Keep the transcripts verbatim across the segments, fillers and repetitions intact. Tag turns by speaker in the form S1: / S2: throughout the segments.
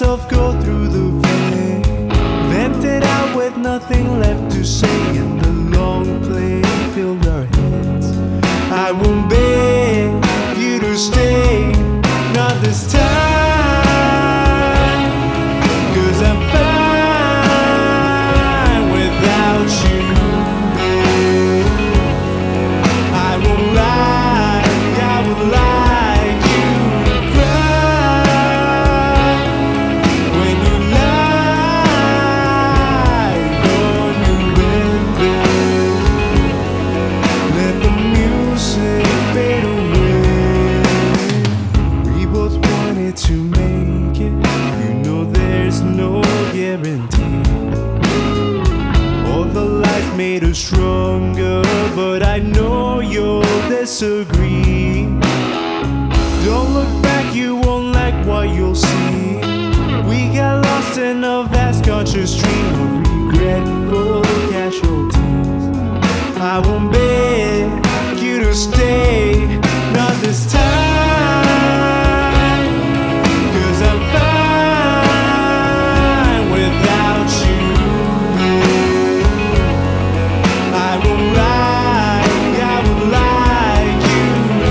S1: myself go through the pain, vented out with nothing left to say, and the long play filled our heads. I won't beg you to stay, not this time, 'cause I'm fine without you. I won't lie, I would like you to cry when you lie on your bed. Let the music fade away. We both wanted to make it, you know there's no guarantee. All the life made us stronger, but I know you'll disagree. Don't look back, you won't like what you'll see. We got lost in a vast conscious stream of regretful casualties. I won't beg you to stay, not this time, 'cause I'm fine without you. I won't lie, I would like you to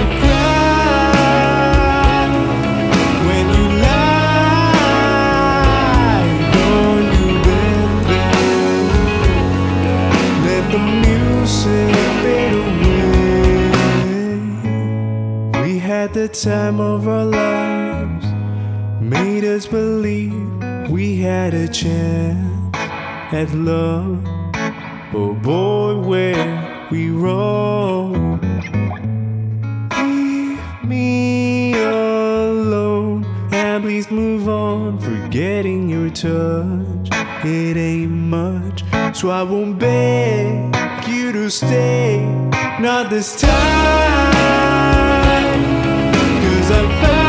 S1: cry when you lie on your bed. Let the music fade away. We had the time of our lives, made us believe we had a chance at love. Oh boy, where we wrong. Leave me alone and please move on, forgetting your touch. It ain't much, so I won't beg you to stay, not this time, 'cause I'm